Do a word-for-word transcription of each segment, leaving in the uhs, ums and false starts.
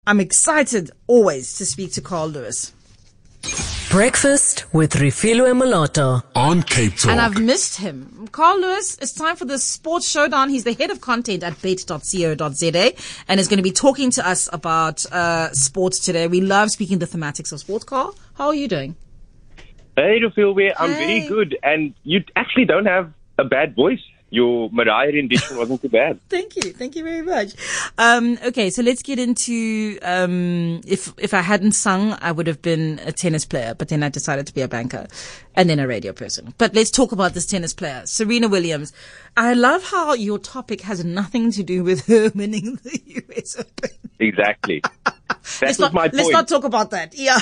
I'm excited always to speak to Carl Lewis. Breakfast with Refilwe Moloto on Cape Talk. And I've missed him. Carl Lewis, it's time for the Sports Showdown. He's the head of content at bet dot co dot za and is going to be talking to us about uh, sports today. We love speaking the thematics of sports. Carl, how are you doing? Hey, Refilwe, I'm Hey. very good. And you actually don't have a bad voice. Your Mariah rendition wasn't too bad. Thank you. Thank you very much. Um, okay, so let's get into, um, if, if I hadn't sung, I would have been a tennis player, but then I decided to be a banker and then a radio person. But let's talk about this tennis player, Serena Williams. I love how your topic has nothing to do with her winning the U S Open. Exactly. That Let's was not, my point. let's not talk about that. Yeah.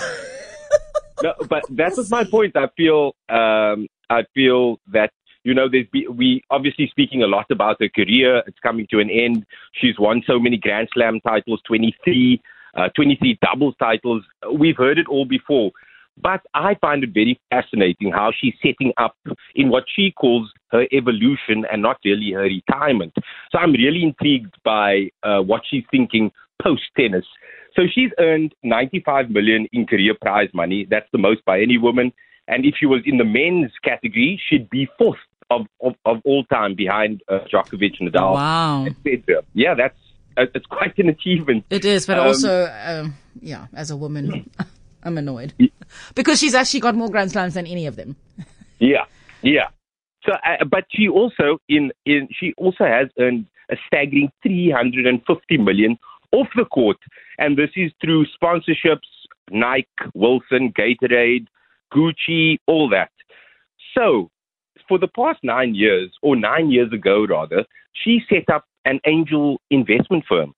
No, but that was my point. I feel, um, I feel that, you know, there's be, we obviously speaking a lot about her career. It's coming to an end. She's won so many Grand Slam titles, twenty-three, uh, twenty-three doubles titles. We've heard it all before. But I find it very fascinating how she's setting up in what she calls her evolution and not really her retirement. So I'm really intrigued by uh, what she's thinking post-tennis. So she's earned ninety-five million dollars in career prize money. That's the most by any woman. And if she was in the men's category, she'd be fourth of, of, of all time behind uh, Djokovic, Nadal, Wow. et cetera. Yeah, that's uh, it's quite an achievement. It is, but Um, also, um, yeah, as a woman, I'm annoyed because she's actually got more Grand Slams than any of them. Yeah, yeah. So, uh, but she also in in she also has earned a staggering three hundred fifty million off the court, and this is through sponsorships, Nike, Wilson, Gatorade, Gucci, all that. So, for the past nine years, or nine years ago rather, she set up an angel investment firm.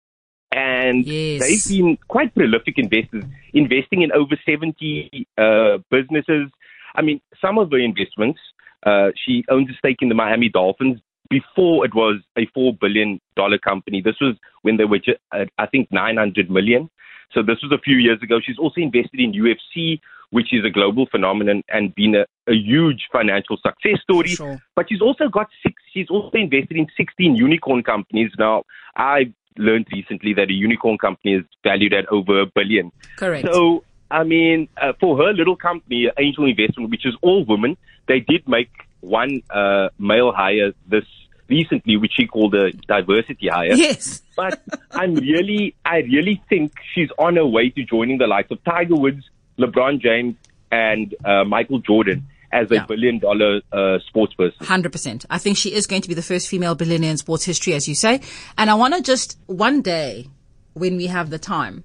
And Yes. they've been quite prolific investors, investing in over seventy uh, businesses. I mean, some of the investments, uh, she owns a stake in the Miami Dolphins before it was a four billion dollars company. This was when they were, just, uh, I think, nine hundred million dollars. So this was a few years ago. She's also invested in U F C, which is a global phenomenon and been a, a huge financial success story. Sure. But she's also got six, she's also invested in sixteen unicorn companies. Now, I learned recently that a unicorn company is valued at over a billion. Correct. So, I mean, uh, for her little company, Angel Investment, which is all women, they did make one uh, male hire this recently, which she called a diversity hire. Yes. But I'm really, I really think she's on her way to joining the likes of Tiger Woods, LeBron James, and uh, Michael Jordan as a Yeah. billion dollar uh, sports person. one hundred percent. I think she is going to be the first female billionaire in sports history, as you say. And I want to just, one day, when we have the time,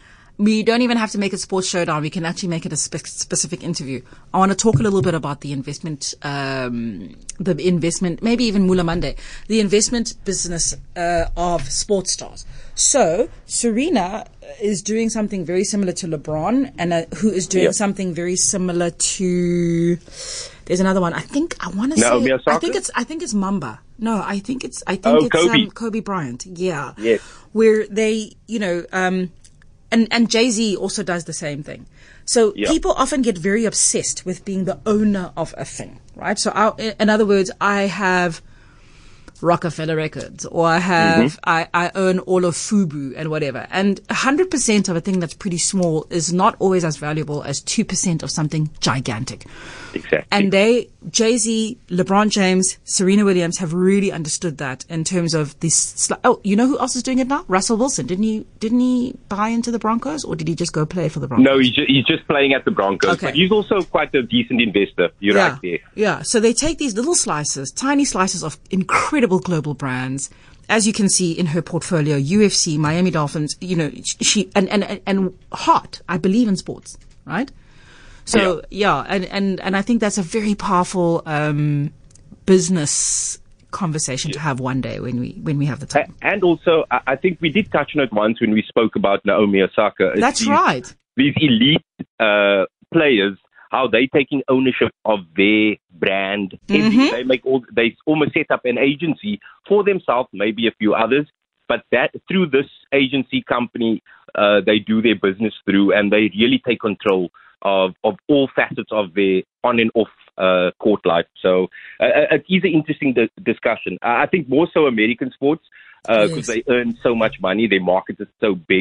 we don't even have to make it Sports Showdown. We can actually make it a spe- specific interview. I want to talk a little bit about the investment, um, the investment, maybe even Mula Monday, the investment business uh, of sports stars. So Serena is doing something very similar to LeBron, and uh, who is doing Yep. something very similar to. There's another one. I think I want to say. Naomi Osaka? I think it's. I think it's Mamba. No, I think it's. I think Oh, it's Kobe. Um, Kobe Bryant. Yeah. Yes. Where they, you know, um, and and Jay-Z also does the same thing. So Yeah. people often get very obsessed with being the owner of a thing, right? So I, in other words, I have Rockefeller Records, or I have, Mm-hmm. I, I own all of FUBU and whatever. And one hundred percent of a thing that's pretty small is not always as valuable as two percent of something gigantic. Exactly. And they, Jay-Z, LeBron James, Serena Williams have really understood that in terms of this. Sli- oh, you know who else is doing it now? Russell Wilson. Didn't he, didn't he buy into the Broncos, or did he just go play for the Broncos? no, he's just, he's just playing at the Broncos. Okay. But he's also quite a decent investor. You're yeah. right there. Yeah. So they take these little slices, tiny slices of incredible global brands. As you can see in her portfolio, U F C, Miami Dolphins, you know, she, and, and, and heart. I believe in sports, right? So yeah, and, and, and I think that's a very powerful, um, business conversation to have one day when we, when we have the time. A- And also, I I think we did touch on it once when we spoke about Naomi Osaka. It's That's these, right. These elite uh, players, how they taking ownership of their brand. Mm-hmm. They make all, they almost set up an agency for themselves, maybe a few others, but that through this agency company, uh, they do their business through, and they really take control of, of all facets of their on and off uh, court life. So uh, it is an interesting di- discussion. I think more so American sports, because Yes. they earn so much money, their market is so big.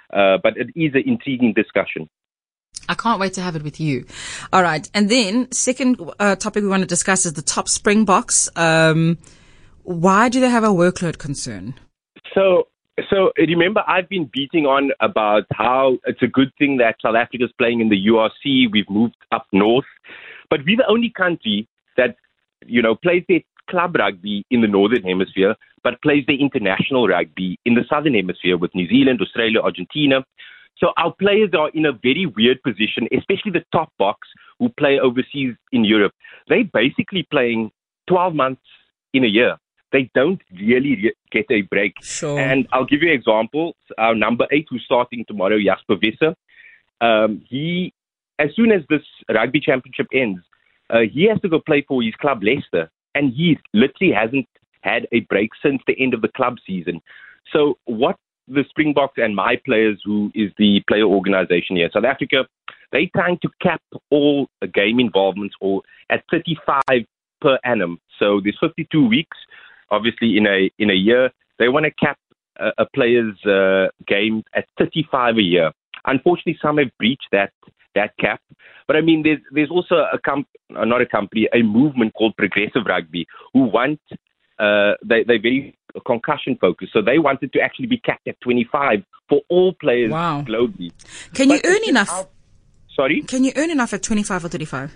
Uh, but it is an intriguing discussion. I can't wait to have it with you. All right. And then second uh, topic we want to discuss is the top Springboks. Um, why do they have a workload concern? So, so remember, I've been beating on about how it's a good thing that South Africa's playing in the U R C. We've moved up north, but we're the only country that, you know, plays their club rugby in the Northern Hemisphere, but plays their international rugby in the Southern Hemisphere with New Zealand, Australia, Argentina. So our players are in a very weird position, especially the top box who play overseas in Europe. They're basically playing twelve months in a year. They don't really re- get a break. Sure. And I'll give you an example. Our number eight, who's starting tomorrow, Jasper Visser, um, he, as soon as this rugby championship ends, uh, he has to go play for his club, Leicester. And he literally hasn't had a break since the end of the club season. So what the Springboks and my players, who is the player organization here in South Africa, they're trying to cap all game involvements or at thirty-five per annum. So there's fifty-two weeks, obviously in a in a year. They want to cap a, a player's uh, game at thirty-five a year. Unfortunately, some have breached that that cap. But I mean, there's there's also a comp, not a company, a movement called Progressive Rugby, who want uh, they they're very concussion focused. So they wanted to actually be capped at twenty-five for all players wow. globally. Can you but earn enough? Out, sorry, can you earn enough at twenty-five or thirty-five?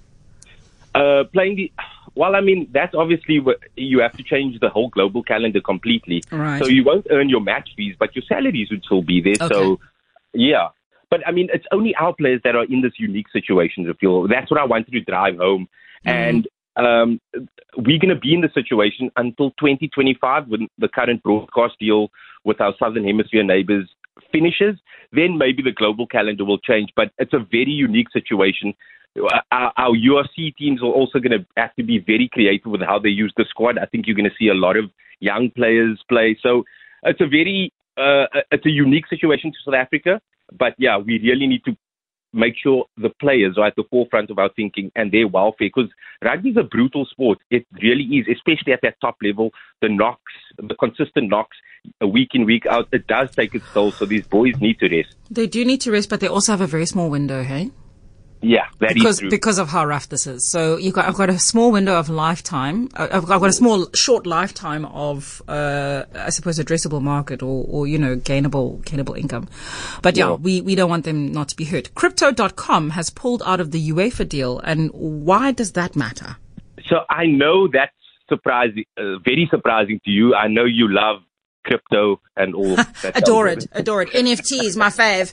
Uh, playing the well, I mean, that's obviously what you have to change the whole global calendar completely. Right. So you won't earn your match fees, but your salaries would still be there. Okay. So, yeah. But I mean, it's only our players that are in this unique situation. If you, that's what I wanted to drive home. Mm. And um, we're going to be in the situation until twenty twenty-five when the current broadcast deal with our Southern Hemisphere neighbors finishes. Then maybe the global calendar will change. But it's a very unique situation. Our, our U R C teams are also going to have to be very creative with how they use the squad. I think you're going to see a lot of young players play. So it's a very, uh, it's a unique situation to South Africa. But yeah, we really need to make sure the players are at the forefront of our thinking and their welfare, because rugby is a brutal sport. It really is, especially at that top level. The knocks, the consistent knocks, week in, week out, it does take its toll. So these boys need to rest. They do need to rest, but they also have a very small window, hey? Yeah, that because, is true. Because of how rough this is. So you've got, I've got a small window of lifetime. I've got, I've got a small, short lifetime of, uh, I suppose, addressable market or, or, you know, gainable, gainable income. But yeah, yeah, we, we don't want them not to be hurt. Crypto dot com has pulled out of the UEFA deal. And why does that matter? So I know that's surprising, uh, very surprising to you. I know you love crypto and all that. Adore it. Adore it. N F Ts, my fave.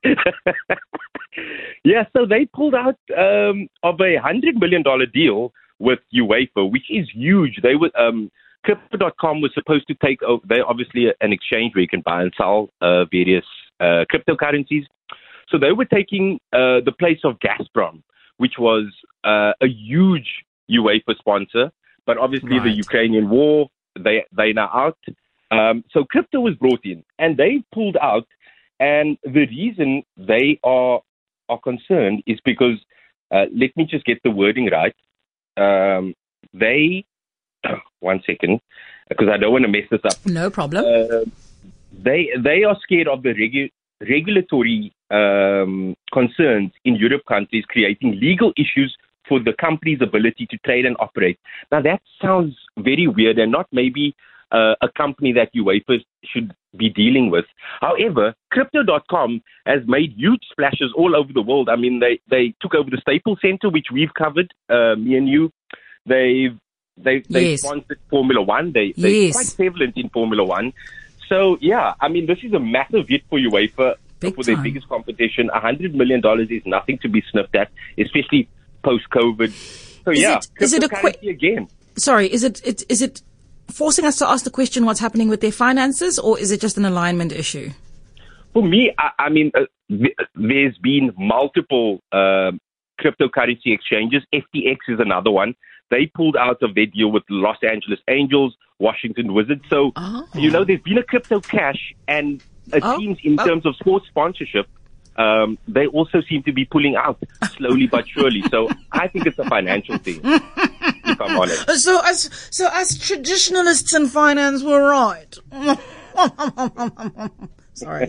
Yeah, so they pulled out um, of a one hundred million dollars deal with UEFA, which is huge. They were um, Crypto dot com was supposed to take over. They're obviously an exchange where you can buy and sell uh, various uh, cryptocurrencies. So they were taking uh, the place of Gazprom, which was uh, a huge UEFA sponsor. But obviously right. the Ukrainian war, they, they're now out. Um, so crypto was brought in, and they pulled out. And the reason they are are concerned is because, uh, let me just get the wording right. Um, they, one second, because I don't want to mess this up. No problem. Uh, they they are scared of the regu- regulatory um, concerns in Europe countries creating legal issues for the company's ability to trade and operate. Now that sounds very weird and not maybe uh, a company that UEFA should be dealing with. However, Crypto dot com has made huge splashes all over the world. I mean, they, they took over the Staples Center, which we've covered, uh, me and you. They've they they yes. sponsored Formula One. They they're yes. quite prevalent in Formula One. So yeah, I mean, this is a massive hit for UEFA Big for their time. biggest competition. A hundred million dollars is nothing to be sniffed at, especially post COVID. So is yeah, it, is it a cryptocurrency qu- again? Sorry, is it, it is it forcing us to ask the question what's happening with their finances, or is it just an alignment issue? For me, I, I mean, uh, th- there's been multiple uh, cryptocurrency exchanges. F T X is another one. They pulled out of their deal with Los Angeles Angels, Washington Wizards. So, oh. you know, there's been a crypto cash, and it oh. seems in oh. terms of sports sponsorship, um, they also seem to be pulling out slowly but surely. So I think it's a financial thing, if I'm honest. So as, so as traditionalists in finance, we're right. Sorry.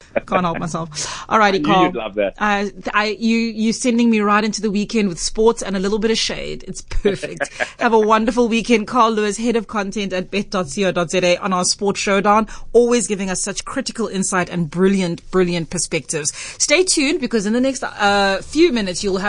Can't help myself. Alrighty, I knew Carl. you'd love that. Uh, I, you, you sending me right into the weekend with sports and a little bit of shade. It's perfect. Have a wonderful weekend. Carl Lewis, head of content at bet dot co dot za on our Sports Showdown, always giving us such critical insight and brilliant, brilliant perspectives. Stay tuned because in the next uh, few minutes you'll have